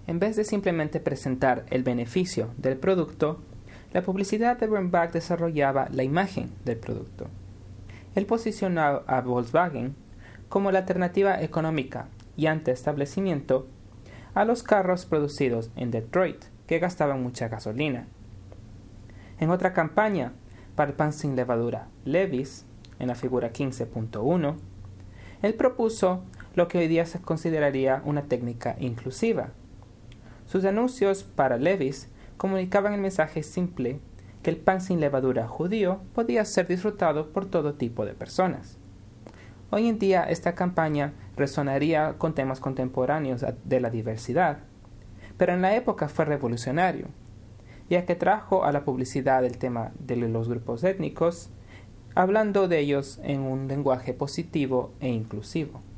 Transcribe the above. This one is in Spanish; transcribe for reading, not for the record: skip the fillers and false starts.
En vez de simplemente presentar el beneficio del producto, la publicidad de Bernbach desarrollaba la imagen del producto. Él posicionó a Volkswagen como la alternativa económica y anti-establecimiento a los carros producidos en Detroit, que gastaban mucha gasolina. En otra campaña, para el pan sin levadura Levi's, en la figura 15.1, él propuso lo que hoy día se consideraría una técnica inclusiva. Sus anuncios para Levi's comunicaban el mensaje simple que el pan sin levadura judío podía ser disfrutado por todo tipo de personas. Hoy en día esta campaña resonaría con temas contemporáneos de la diversidad, pero en la época fue revolucionario, ya que trajo a la publicidad el tema de los grupos étnicos, hablando de ellos en un lenguaje positivo e inclusivo.